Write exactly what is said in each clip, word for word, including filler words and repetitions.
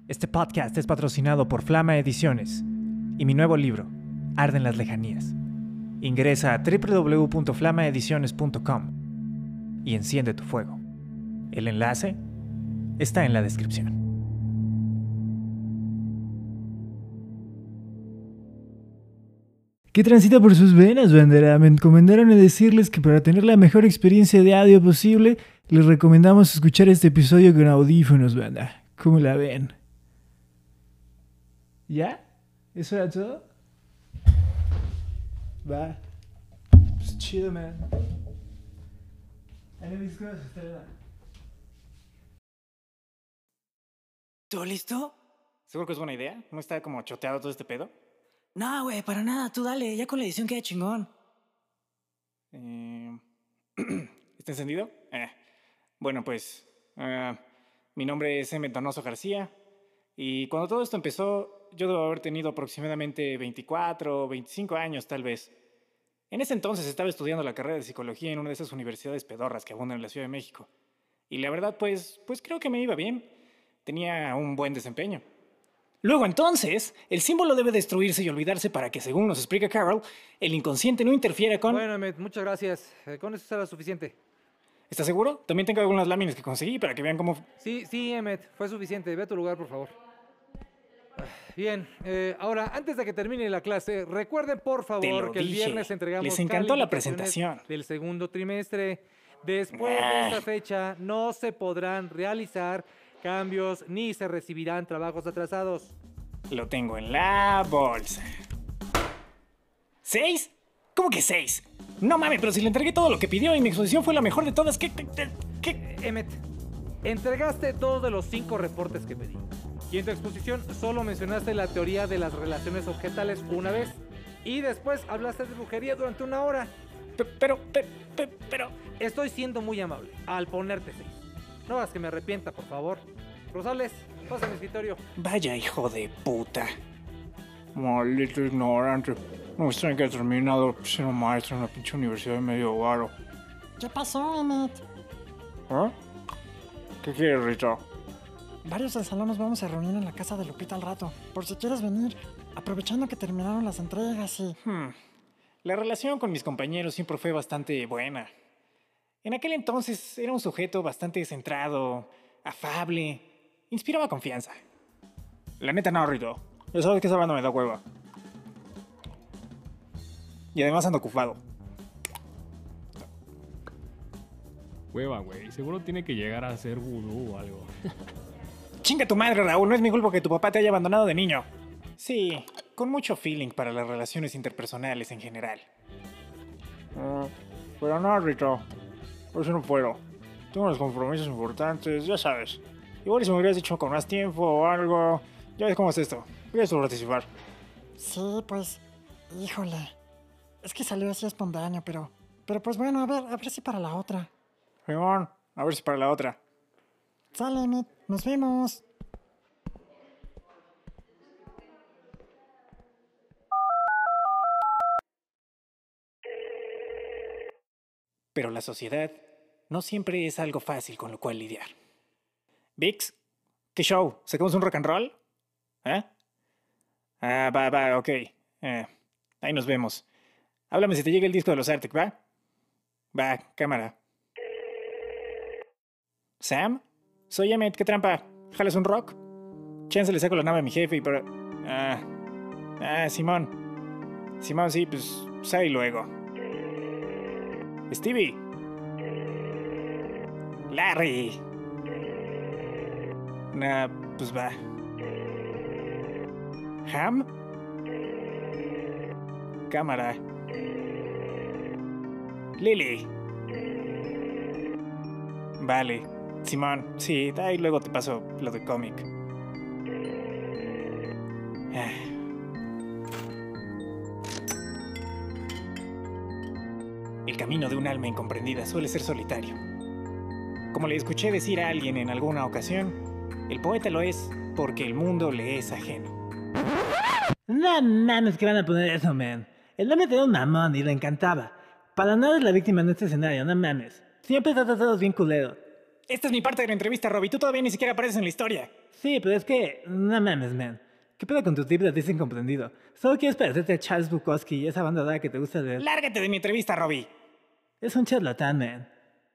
Este podcast es patrocinado por Flama Ediciones y mi nuevo libro, Arden las Lejanías. Ingresa a doble u doble u doble u punto flama ediciones punto com y enciende tu fuego. El enlace está en la descripción. ¿Qué transita por sus venas, bandera? Me encomendaron a decirles que para tener la mejor experiencia de audio posible, les recomendamos escuchar este episodio con audífonos, banda. ¿Cómo la ven? ¿Ya? ¿Eso era todo? Va. Pues chido, man. Ahí mis cosas, está. ¿Todo listo? ¿Seguro que es buena idea? ¿No está como choteado todo este pedo? No, güey, para nada. Tú dale, ya con la edición queda chingón. Eh... ¿Está encendido? Eh. Bueno, pues... Uh, mi nombre es Emmett Donoso García. Y cuando todo esto empezó, yo debo haber tenido aproximadamente veinticuatro o veinticinco años, tal vez. En ese entonces estaba estudiando la carrera de psicología en una de esas universidades pedorras que abundan en la Ciudad de México. Y la verdad, pues, pues creo que me iba bien. Tenía un buen desempeño. Luego entonces, el símbolo debe destruirse y olvidarse para que, según nos explica Carol, el inconsciente no interfiera con... Bueno, Emmett, muchas gracias. Eh, con eso será suficiente. ¿Estás seguro? También tengo algunas láminas que conseguí para que vean cómo... Sí, sí, Emmett, fue suficiente. Ve a tu lugar, por favor. Bien, eh, ahora, antes de que termine la clase, recuerden, por Te favor, lo que el dije. viernes entregamos Les encantó la calificaciones presentación. del segundo trimestre. Después Ah. de esta fecha, no se podrán realizar cambios ni se recibirán trabajos atrasados. Lo tengo en la bolsa. ¿Seis? ¿Cómo que seis? No mames, pero si le entregué todo lo que pidió y mi exposición fue la mejor de todas, ¿qué? ¿Qué? qué? Emmett, entregaste dos de los cinco reportes que pedí. Y en tu exposición solo mencionaste la teoría de las relaciones objetales una vez. Y después hablaste de brujería durante una hora. Pe- Pero, pe- pe- pero... Estoy siendo muy amable al ponerte seis. No hagas que me arrepienta, por favor. Rosales, pasa a mi escritorio. Vaya hijo de puta. Maldito ignorante. No me extraña que haya terminado siendo maestro en una pinche universidad de medio varo. ¿Qué pasó, Emmett? ¿Eh? ¿Qué quieres, Rita? Varios del salón nos vamos a reunir en la casa de Lupita al rato, por si quieres venir, aprovechando que terminaron las entregas y... Hmm. La relación con mis compañeros siempre fue bastante buena. En aquel entonces era un sujeto bastante centrado, afable, inspiraba confianza. La neta no, Rito. Ya sabes que esa banda me da hueva. Y además ando ocupado. Hueva, güey. Seguro tiene que llegar a hacer vudú o algo. Chinga tu madre, Raúl. No es mi culpa que tu papá te haya abandonado de niño. Sí, con mucho feeling para las relaciones interpersonales en general. Uh, pero no, Rito. Por eso no puedo. Tengo unos compromisos importantes, ya sabes. Igual si me hubieras dicho con más tiempo o algo. Ya ves cómo es esto. Voy a participar. Sí, pues... Híjole. Es que salió así espontáneo, pero... Pero pues bueno, a ver, a ver si para la otra. Simón, a ver si para la otra. Sale, Emmett, nos vemos. Pero la sociedad no siempre es algo fácil con lo cual lidiar. Vix, ¿qué show? ¿Sacamos un rock and roll? ¿Eh? Ah, va, va, ok. Eh, ahí nos vemos. Háblame si te llega el disco de los Arctic, ¿va? Va, cámara. ¿Sam? Soy Emmett, ¿qué trampa? ¿Jalas un rock? Chance le saco la nave a mi jefe y para... Ah, ah, Simón. Simón, sí, pues, pues ahí luego. Stevie. Larry. Nah, pues va. Ham. Cámara. Lily. Vale. Simón, sí, ahí luego te paso lo de cómic. Ah. El camino de un alma incomprendida suele ser solitario. Como le escuché decir a alguien en alguna ocasión, el poeta lo es porque el mundo le es ajeno. No mames que van a poner eso, man. El nombre tenía un mamón y le encantaba. Para nada es la víctima en este escenario, no mames. Siempre trata a todos bien culero. Esta es mi parte de la entrevista, Robbie. Tú todavía ni siquiera apareces en la historia. Sí, pero es que... No mames, man. ¿Qué pedo con tu tip de artista incomprendido? Solo quieres parecerte a Charles Bukowski y esa banda rara que te gusta leer. Lárgate de mi entrevista, Robbie. Es un charlatán, man.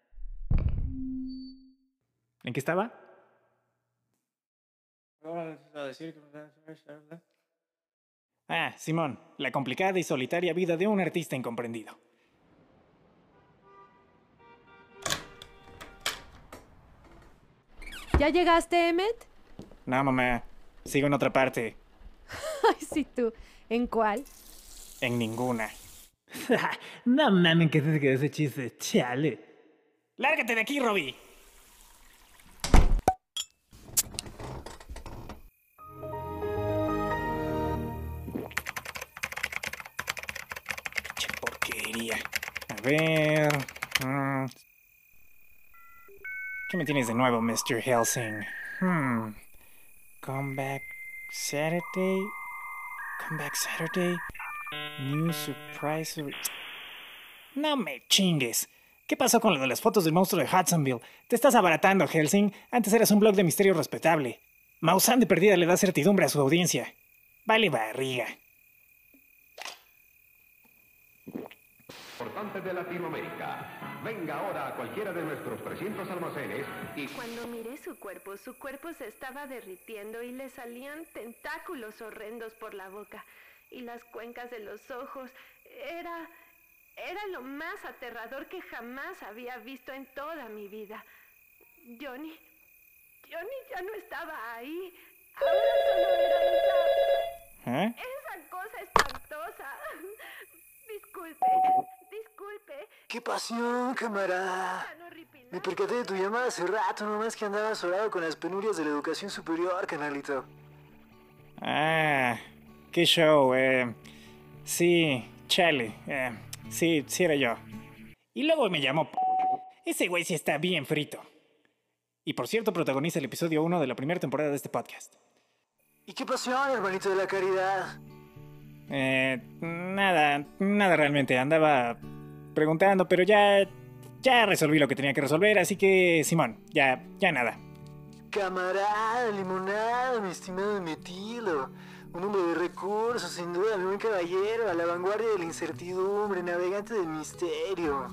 ¿En qué estaba? Ah, Simón, la complicada y solitaria vida de un artista incomprendido. ¿Ya llegaste, Emmet? No, mamá, sigo en otra parte. Ay, sí, tú. ¿En cuál? En ninguna. No mames, que se quedó ese chiste. Chale. ¡Lárgate de aquí, Robbie! Pinche porquería. A ver... mm. ¿Qué me tienes de nuevo, mister Helsing? Hmm... Comeback Saturday... Comeback Saturday... New surprise... No me chingues. ¿Qué pasó con lo de las fotos del monstruo de Hudsonville? Te estás abaratando, Helsing. Antes eras un blog de misterio respetable. Maussan de perdida le da certidumbre a su audiencia. Vale barriga. Importante de Latinoamérica. Venga ahora a cualquiera de nuestros trescientos almacenes y... Cuando miré su cuerpo, su cuerpo se estaba derritiendo y le salían tentáculos horrendos por la boca. Y las cuencas de los ojos. Era... Era lo más aterrador que jamás había visto en toda mi vida. Johnny... Johnny ya no estaba ahí. Ahora solo era esa... ¿Eh? Esa cosa espantosa. Disculpe, disculpe. ¡Qué pasión, camarada! Tan horripilante. Me percaté de tu llamada hace rato, nomás que andabas sobrado con las penurias de la educación superior, canalito. Ah, qué show, eh. Sí, chale, eh. Sí, sí era yo. Y luego me llamó... p- Ese güey sí está bien frito. Y por cierto, protagoniza el episodio uno de la primera temporada de este podcast. ¿Y qué pasión, hermanito de la caridad? Eh, nada, nada realmente. Andaba preguntando, pero ya... Ya resolví lo que tenía que resolver, así que, Simón, ya, ya nada. Camarada, limonada, mi estimado Metilo. Un hombre de recursos, sin duda, mi buen caballero, a la vanguardia de la incertidumbre, navegante del misterio.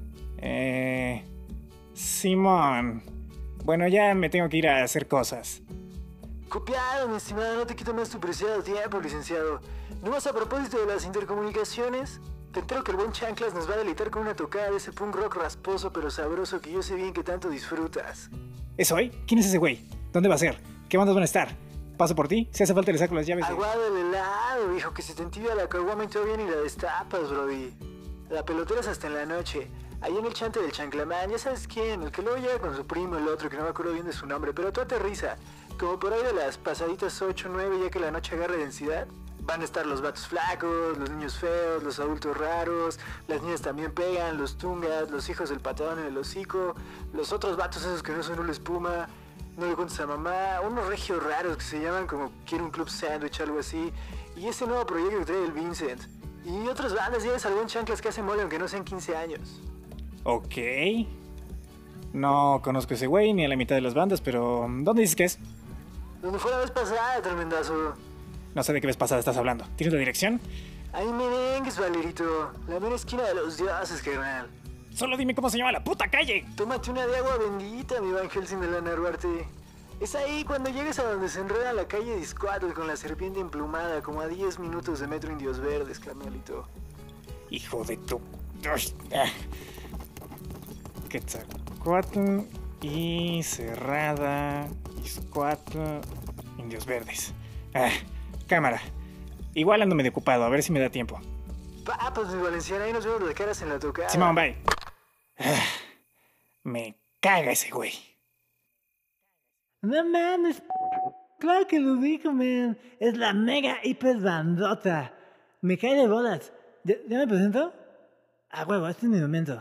Eh... Simón. Bueno, ya me tengo que ir a hacer cosas. Copiado, mi estimado, no te quito más tu preciado tiempo, licenciado. ¿No vas a propósito de las intercomunicaciones? Te entero que el buen Chanclas nos va a deleitar con una tocada de ese punk rock rasposo pero sabroso que yo sé bien que tanto disfrutas. ¿Es hoy? ¿Quién es ese güey? ¿Dónde va a ser? ¿Qué bandas van a estar? ¿Paso por ti? Si hace falta le saco las llaves de... Aguado el helado, viejo, que se te entibia la caguama y todavía ni la destapas, brody. La pelotera es hasta en la noche. Ahí en el chante del chanclamán, ya sabes quién, el que luego llega con su primo, el otro, que no me acuerdo bien de su nombre, pero tú aterriza. Como por ahí de las pasaditas ocho, nueve, ya que la noche agarre densidad, van a estar los vatos flacos, los niños feos, los adultos raros, las niñas también pegan, los tungas, los hijos del patón en el hocico, los otros vatos esos que no son una espuma, no le cuentes a mamá, unos regios raros que se llaman como Quiero un Club Sandwich, algo así, y ese nuevo proyecto que trae el Vincent. Y otras bandas, ya ves algún chanclas que hace mole aunque no sean quince años. Ok. No conozco ese güey ni a la mitad de las bandas, pero... ¿Dónde dices que es? Donde fue la vez pasada, tremendazo. No sé de qué vez pasada estás hablando. ¿Tienes la dirección? Ahí merengues, Valerito. La mera esquina de los dioses, carnal. Solo dime cómo se llama la puta calle. Tómate una de agua bendita, mi Van Helsing de la Narvarte. Es ahí cuando llegues a donde se enreda la calle Discoatl con la serpiente emplumada, como a diez minutos de metro Indios Verdes, carnalito. Hijo de tu... Quetzalcoatl y cerrada... Discoatl... Indios Verdes. Ah, cámara. Igual ando medio ocupado, a ver si me da tiempo. Papas, mi Valenciana, ahí nos vemos de caras en la tocada. Simón, bye. Ah, me caga ese güey. No mames. Claro que lo dijo, man. Es la mega hiper bandota. Me cae de bolas. ¿Ya, ya me presento? Ah, huevo, este es mi momento.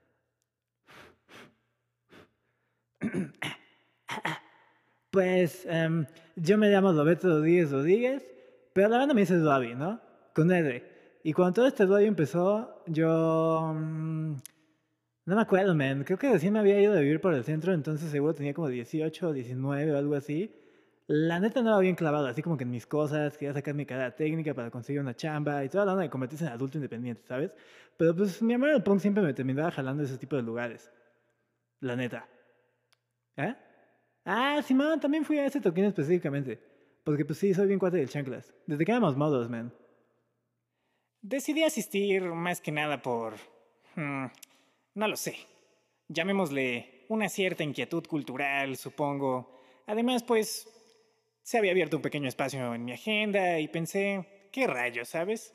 Pues, um, yo me llamo Roberto Rodríguez Rodríguez, pero la banda me dice Robbie, ¿no? Con R. Y cuando todo este rollo empezó, yo... Um, No me acuerdo, man. Creo que recién me había ido a vivir por el centro, entonces seguro tenía como dieciocho o diecinueve o algo así. La neta andaba bien clavado, así como que en mis cosas, quería sacar mi carrera técnica para conseguir una chamba y toda la onda de convertirse en adulto independiente, ¿sabes? Pero pues mi amor al punk siempre me terminaba jalando a ese tipo de lugares. La neta. ¿Eh? Ah, Simón, también fui a ese toquín específicamente. Porque pues sí, soy bien cuate del chanclas. Desde que éramos modos, man. Decidí asistir más que nada por... hmm, no lo sé. Llamémosle una cierta inquietud cultural, supongo. Además, pues, se había abierto un pequeño espacio en mi agenda y pensé, ¿qué rayos, sabes?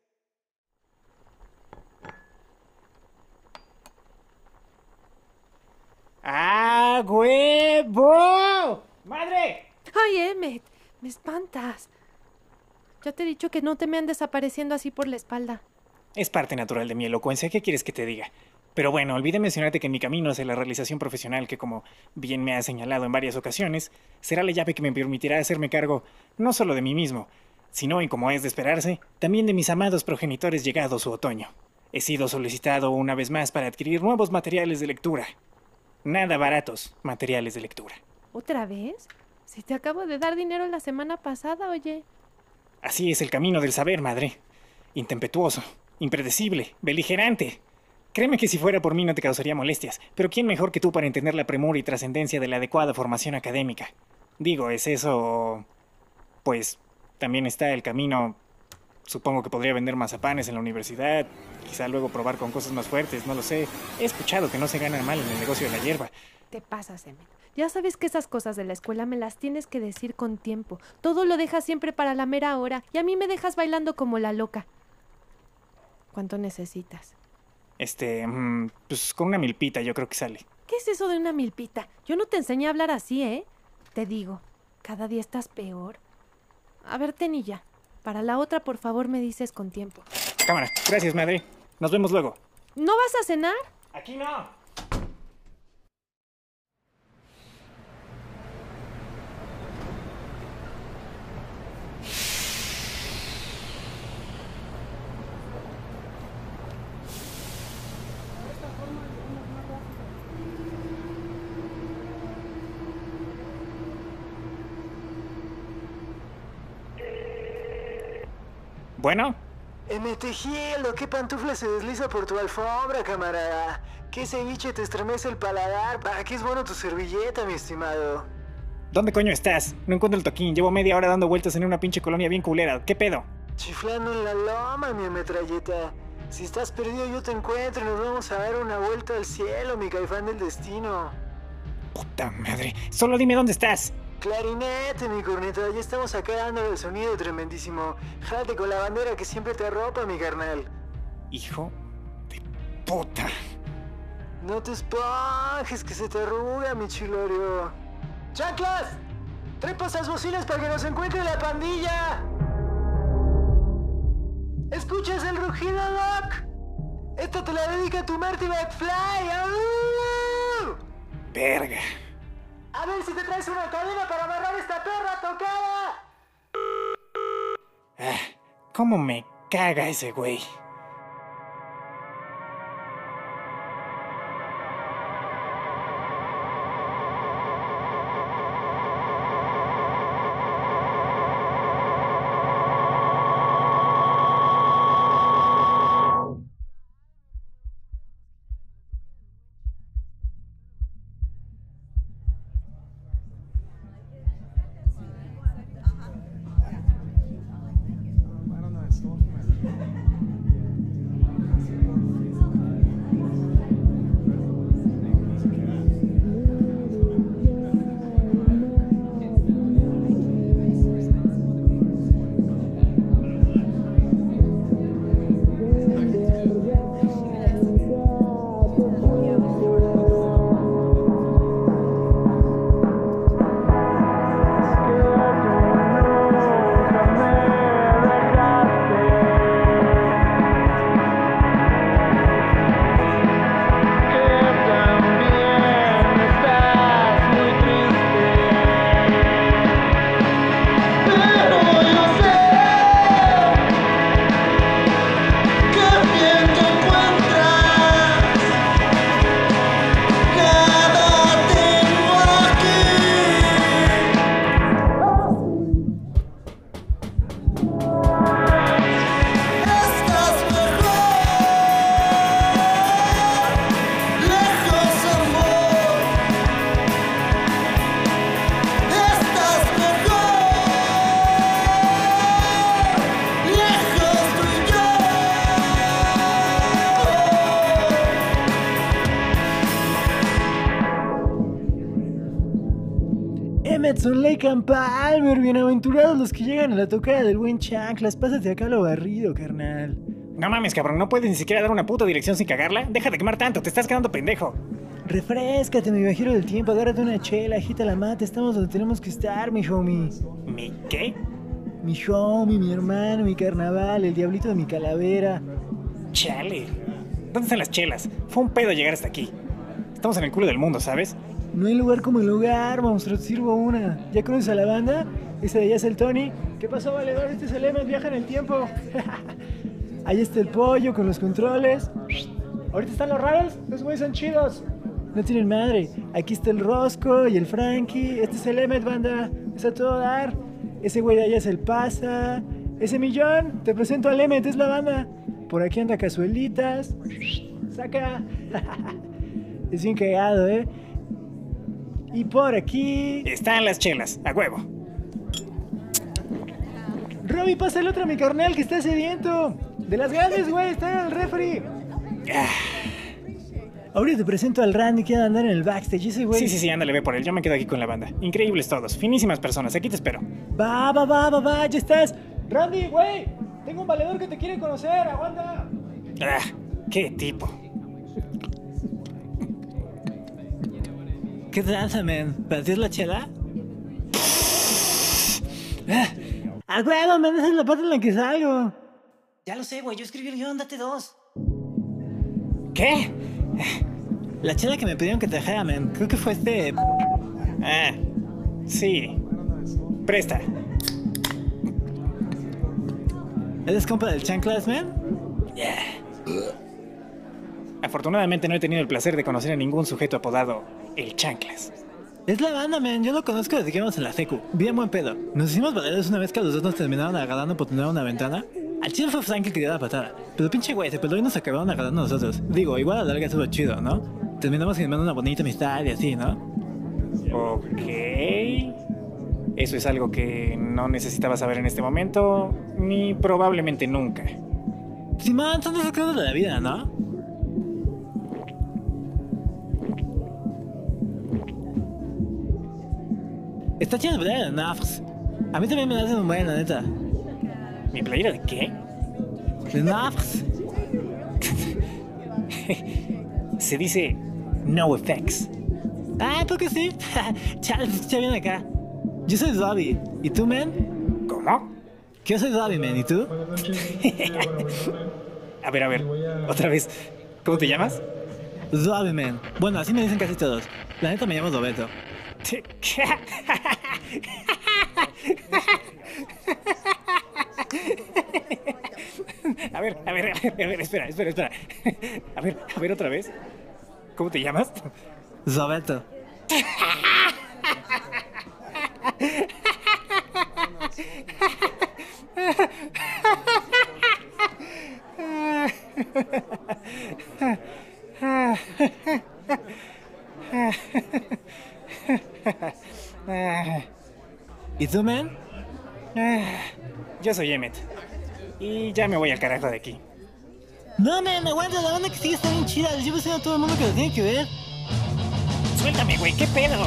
¡Ah, huevo! ¡Madre! Ay, Emmet, me espantas. Ya te he dicho que no te me andes apareciendo así por la espalda. Es parte natural de mi elocuencia, ¿qué quieres que te diga? Pero bueno, olvidé mencionarte que en mi camino hacia la realización profesional, que como bien me has señalado en varias ocasiones, será la llave que me permitirá hacerme cargo no solo de mí mismo, sino, y como es de esperarse, también de mis amados progenitores llegado su otoño. He sido solicitado una vez más para adquirir nuevos materiales de lectura. Nada baratos materiales de lectura. ¿Otra vez? Si te acabo de dar dinero la semana pasada, oye. Así es el camino del saber, madre. Intempetuoso, impredecible, beligerante. Créeme que si fuera por mí no te causaría molestias, pero ¿quién mejor que tú para entender la premura y trascendencia de la adecuada formación académica? Digo, ¿es eso...? Pues también está el camino... Supongo que podría vender mazapanes en la universidad, quizá luego probar con cosas más fuertes, no lo sé. He escuchado que no se gana mal en el negocio de la hierba. Te pasas, Emmet. Ya sabes que esas cosas de la escuela me las tienes que decir con tiempo. Todo lo dejas siempre para la mera hora y a mí me dejas bailando como la loca. ¿Cuánto necesitas? Este, mmm, pues con una milpita yo creo que sale. ¿Qué es eso de una milpita? Yo no te enseñé a hablar así, ¿eh? Te digo, cada día estás peor. A ver, Tenilla, para la otra, por favor, me dices con tiempo. Cámara, gracias, madre. Nos vemos luego. ¿No vas a cenar? Aquí no. Bueno. Emetegielo, ¿qué pantufla se desliza por tu alfombra, camarada? ¿Qué ceviche te estremece el paladar? ¿Para qué es bueno tu servilleta, mi estimado? ¿Dónde coño estás? No encuentro el toquín. Llevo media hora dando vueltas en una pinche colonia bien culera. ¿Qué pedo? Chiflando en la loma, mi metralleta. Si estás perdido, yo te encuentro y nos vamos a dar una vuelta al cielo, mi caifán del destino. Puta madre. Solo dime dónde estás. Clarinete, mi corneta, ya estamos acá dando el sonido tremendísimo. Jálate con la bandera que siempre te arropa, mi carnal. Hijo de puta. No te esponjes, que se te arruga, mi chilorio. ¡Chanclas! ¡Trepa esas bocinas para que nos encuentre la pandilla! ¿Escuchas el rugido, Doc? Esta te la dedica tu Marty McFly. ¡Au! Verga. A ver si te traes una cadena para amarrar esta perra tocada. Ah, ¿cómo me caga ese güey? Emmett, son Lake and Palmer, bienaventurados los que llegan a la tocada del buen Chanclas. Pásate acá lo barrido, carnal. No mames, cabrón, ¿no puedes ni siquiera dar una puta dirección sin cagarla? Deja de quemar tanto, te estás quedando pendejo. Refréscate, mi viajero del tiempo, agárrate una chela, agita la mata, estamos donde tenemos que estar, mi homie. ¿Mi qué? Mi homie, mi hermano, mi carnaval, el diablito de mi calavera. Chale. ¿Dónde están las chelas? Fue un pedo llegar hasta aquí. Estamos en el culo del mundo, ¿sabes? No hay lugar como el lugar, monstruo, te sirvo una. ¿Ya conoces a la banda? Ese de allá es el Tony. ¿Qué pasó, valedor? Este es el Emmett, viaja en el tiempo. Ahí está el pollo con los controles. Ahorita están los raros, los güeyes son chidos. No tienen madre. Aquí está el Rosco y el Frankie. Este es el Emmett, banda. Es a todo dar. Ese güey de allá es el Pasa. Ese Millón, te presento al Emmett, es la banda. Por aquí anda Cazuelitas. Saca. Es bien cagado, ¿eh? Y por aquí... Están las chelas, a huevo. Robbie, pasa el otro a mi carnal que está sediento. De las grandes, güey, está en el refri. Ah. Ahorita te presento al Randy que anda a andar en el backstage, ese güey. Sí, sí, sí, ándale, ve por él. Yo me quedo aquí con la banda. Increíbles todos, finísimas personas. Aquí te espero. Va, va, va, va, va, ya estás. Randy, güey, tengo un valedor que te quiere conocer, aguanta. Ah, qué tipo. ¿Qué tranza, man? ¿Para ti es la chela? ¡Ah, huevo, man! Esa es la parte en la que salgo. Ya lo sé, güey. Yo escribí el guión, date dos. ¿Qué? La chela que me pidieron que trajera, man. Creo que fue este... Ah, sí. Presta. ¿Eres compa del Chanclas, man? Yeah. Afortunadamente no he tenido el placer de conocer a ningún sujeto apodado El Chanclas. Es la banda, man. Yo lo conozco desde que íbamos en la secu. Bien buen pedo. Nos hicimos valedores una vez que los dos nos terminaron agarrando por tener una ventana. Al chile fue Frank el que dio la patada. Pero pinche güey, se peló y nos acabaron agarrando nosotros. Digo, igual a la larga estuvo chido, ¿no? Terminamos generando una bonita amistad y así, ¿no? Ok. Eso es algo que no necesitaba saber en este momento, ni probablemente nunca. Simón, son esas cosas de la vida, ¿no? Está chido el playera de Nafs. A mí también me la hacen un buen, la neta. ¿Mi playera de qué? De Nafs. Se dice No Effects. Ah, ¿tú que sí? Chale, se escucha bien acá. Yo soy Dobby. ¿Y tú, man? ¿Cómo? Que yo soy Dobby, man. ¿Y tú? A ver, a ver. Otra vez. ¿Cómo te llamas? Dobby, man. Bueno, así me dicen casi todos. La neta me llamo Dobeto. A ver, a ver, a ver, a ver, espera, espera, espera. A ver, a ver otra vez. ¿Cómo te llamas? Dobeto. ¿Y tú, man? Yo soy Emmett. Y ya me voy al carajo de aquí. No, man, aguanta, la banda que sigue está bien chida. Les llevo diciendo a todo el mundo que lo tiene que ver. Suéltame, güey, ¿qué pedo?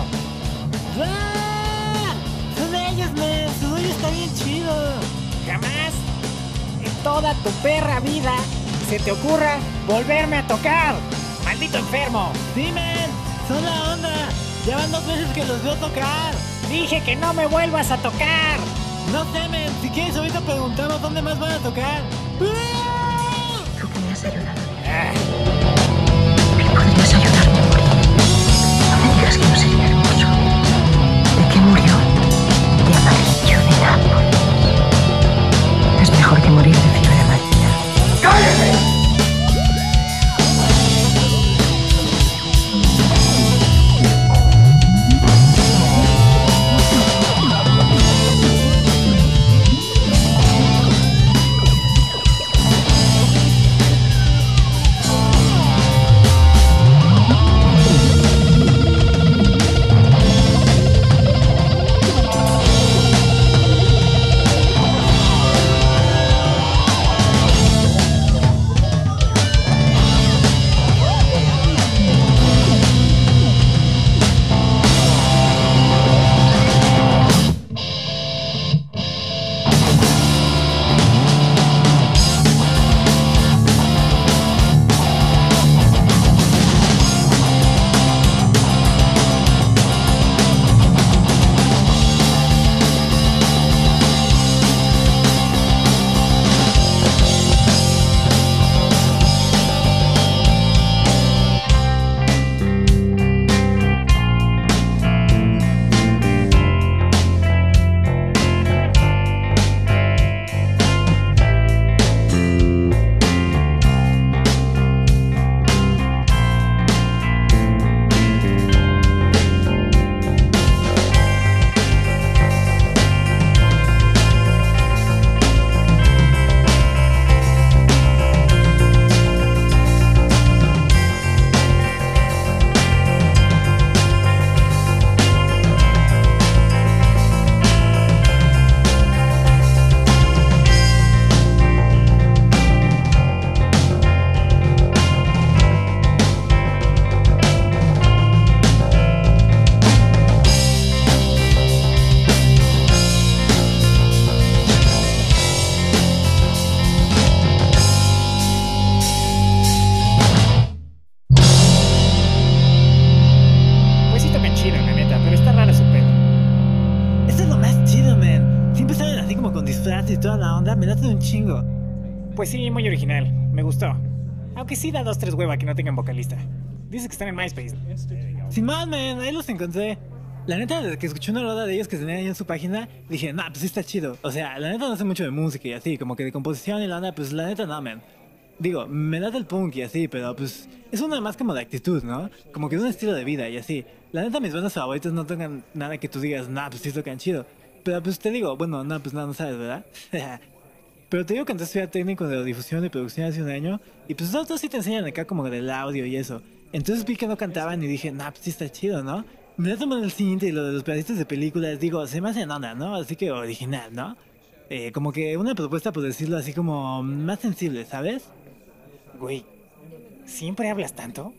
¡Ah! Son ellos, man. Su dueño está bien chido. Jamás en toda tu perra vida se te ocurra volverme a tocar. ¡Maldito enfermo! Sí, man. Son la onda. Ya van dos veces que los veo tocar. Dije que no me vuelvas a tocar. No temen, si quieres ahorita preguntamos dónde más van a tocar. Tú que me has ayudado. Ah. Me podrías ayudarme a morir. No me digas que no sería hermoso. ¿De qué murió? De amarillo de Nápoles. Es mejor que morir de fiebre amarilla. ¡Cállate! siempre salen así como con disfraces y toda la onda, me late un chingo. Pues sí, muy original, me gustó. Aunque sí da dos, tres hueva que no tengan vocalista. Dice que están en MySpace. Simón, man, ahí los encontré. La neta, desde que escuché una rola de ellos que tenían ahí en su página, dije, nah, pues sí está chido. O sea, la neta no sé mucho de música y así, como que de composición y la onda, pues la neta no, man. Digo, me da el punk y así, pero pues es una más como de actitud, ¿no? Como que de un estilo de vida y así. La neta, mis bandas favoritas no tengan nada que tú digas, nah, pues sí tocan chido. Pero pues te digo, bueno, no, pues no, no sabes, ¿verdad? Pero te digo que antes estudié técnico de difusión y producción hace un año, y pues los otros sí te enseñan acá como del audio y eso. Entonces vi que no cantaban y dije, nah, pues sí está chido, ¿no? Me da tomando el cinta y lo de los pedacitos de películas, digo, se me hace onda, ¿no? Así que original, ¿no? Eh, como que una propuesta, por decirlo así, como más sensible, ¿sabes? Güey, ¿siempre hablas tanto?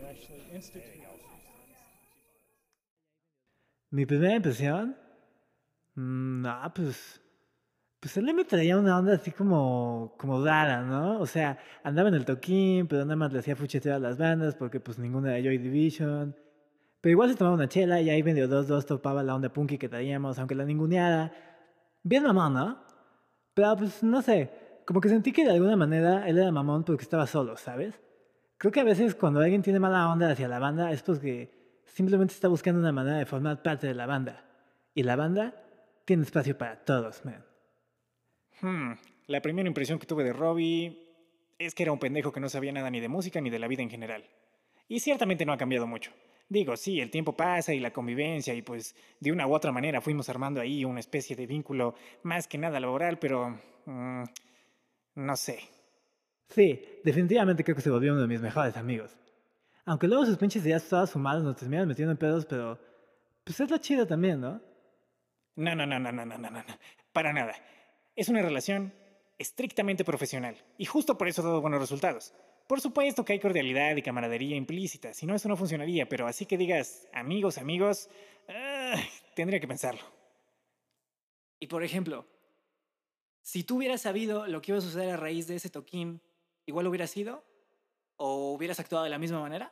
Mi primera impresión... Mm, no, pues... Pues él me traía una onda así como... Como rara, ¿no? O sea, andaba en el toquín, pero nada más le hacía fuchetear a las bandas porque pues ninguna era Joy Division. Pero igual se tomaba una chela y ahí medio dos dos topaba la onda punky que traíamos, aunque la ninguneara. Bien mamón, ¿no? Pero pues no sé, como que sentí que de alguna manera él era mamón porque estaba solo, ¿sabes? Creo que a veces cuando alguien tiene mala onda hacia la banda es porque simplemente está buscando una manera de formar parte de la banda. Y la banda tiene espacio para todos, man. Hmm, la primera impresión que tuve de Robbie es que era un pendejo que no sabía nada ni de música ni de la vida en general. Y ciertamente no ha cambiado mucho. Digo, sí, el tiempo pasa y la convivencia y pues de una u otra manera fuimos armando ahí una especie de vínculo más que nada laboral, pero... Mmm, no sé. Sí, definitivamente creo que se volvió uno de mis mejores amigos. Aunque luego sus pinches ideas todas fumadas nos terminan metiendo en pedos, pero... Pues es lo chido también, ¿no? No, no, no, no, no, no, no, no. Para nada. Es una relación estrictamente profesional y justo por eso ha dado buenos resultados. Por supuesto que hay cordialidad y camaradería implícita, si no eso no funcionaría, pero así que digas amigos, amigos, uh, tendría que pensarlo. Y por ejemplo, si tú hubieras sabido lo que iba a suceder a raíz de ese toquín, ¿igual hubieras sido? ¿O hubieras actuado de la misma manera?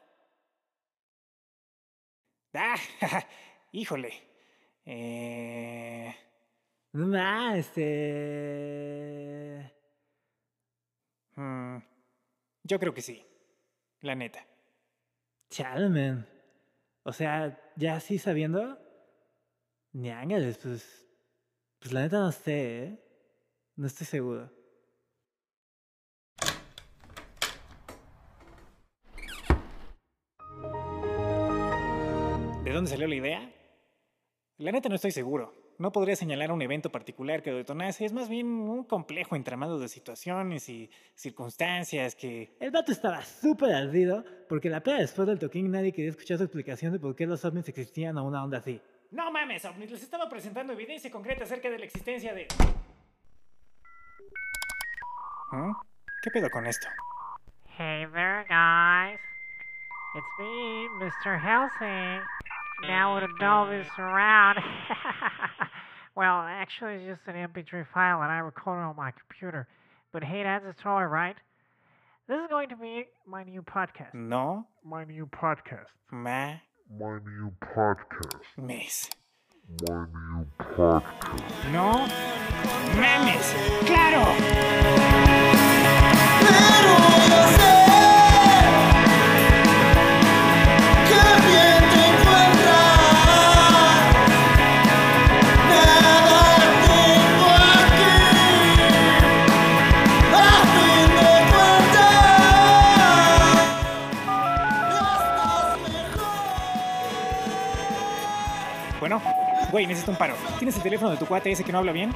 Ah, híjole. Eh... No, este... Hmm, yo creo que sí. La neta. Chale, man. O sea, ya así sabiendo... Ñángales, pues... Pues la neta no sé, ¿eh? No estoy seguro. ¿De dónde salió la idea? La neta no estoy seguro. No podría señalar un evento particular que lo detonase. Es más bien un complejo entramado de situaciones y circunstancias que... El vato estaba súper ardido porque la peda después del toquín nadie quería escuchar su explicación de por qué los ovnis existían o una onda así. No mames, ovnis. Les estaba presentando evidencia concreta acerca de la existencia de... ¿Mm? ¿Qué pedo con esto? Hey there, guys. It's me, mister Helsing. Now with a Dolby surround. Well, actually, it's just an M P three file that I recorded on my computer. But hey, that's a story, right? This is going to be my new podcast. No. My new podcast. Ma. My new podcast. Mes. My new podcast. No. Mames. ¡Claro! Pero yo sé que bien te encuentras. Nada tengo aquí. A fin de cuentas, Bueno, güey, necesito un paro. ¿Tienes el teléfono de tu cuate ese que no habla bien?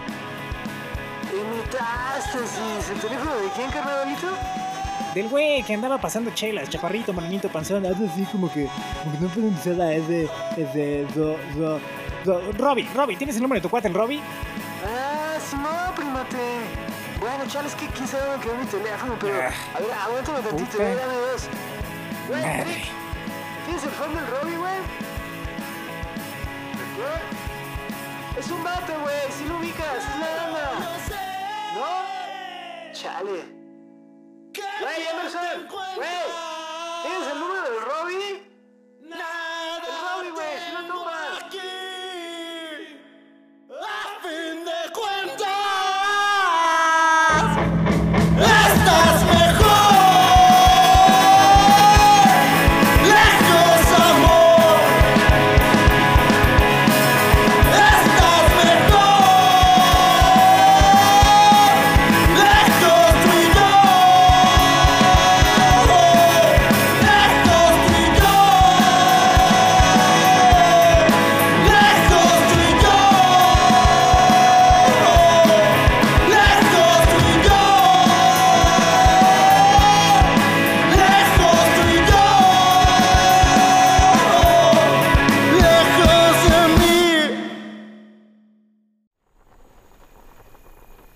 Metástasis, ¿el teléfono de quién, carnalito? Del güey que andaba pasando chelas, chaparrito, morenito, panzón. Habla así como que, como que no puedo empezar la S, S, Ro, Ro, Ro, Robbie, Robbie, ¿tienes el número de tu cuate, el Robbie? Ah, sí, no, primate. Bueno, chale, es que quién sabe dónde quedó mi teléfono, pero... Ah, a ver, aguántame tantito, puta. eh, dame dos. Güey, Madre. ¿tienes el phone del Robbie, güey? ¿De qué? Es un vato, güey, si lo ubicas, es la banda. ¿No? Chale. Güey, Emerson, güey, ¿tienes el número del Robbie? El Robbie, güey, si lo tomas. a fin de cuentas.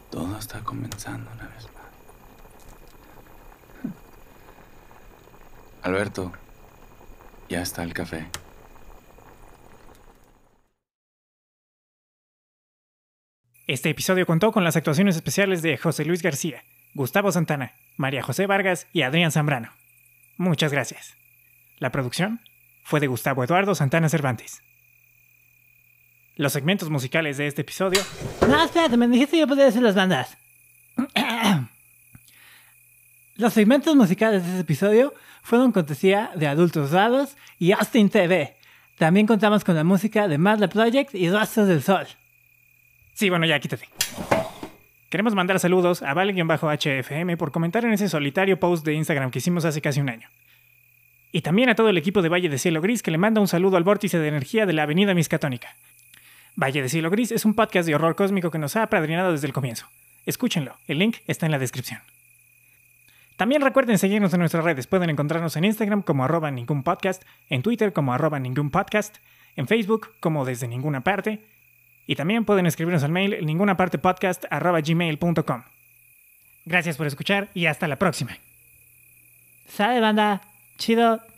Todo está comenzando una vez más. Alberto, ya está el café. Este episodio contó con las actuaciones especiales de José Luis García, Gustavo Santana, María José Vargas y Adrián Zambrano. Muchas gracias. La producción fue de Gustavo Eduardo Santana Cervantes. Los segmentos musicales de este episodio... No, espérate, me dijiste que yo podía decir las bandas. Los segmentos musicales de este episodio fueron cortesía de Adultos Raros y Austin T V. También contamos con la música de Madla Project y Rastros del Sol. Sí, bueno, ya, quítate. Queremos mandar saludos a Vale-H F M por comentar en ese solitario post de Instagram que hicimos hace casi un año. Y también a todo el equipo de Valle de Cielo Gris que le manda un saludo al vórtice de energía de la Avenida Miskatonic. Valle de Cielo Gris es un podcast de horror cósmico que nos ha apadrinado desde el comienzo. Escúchenlo, el link está en la descripción. También recuerden seguirnos en nuestras redes. Pueden encontrarnos en Instagram como arroba ningún podcast, en Twitter como arroba ningún podcast, en Facebook como desde ninguna parte, y también pueden escribirnos al mail ningunapartepodcast arroba gmail punto com. Gracias por escuchar y hasta la próxima. Sale, banda. Chido.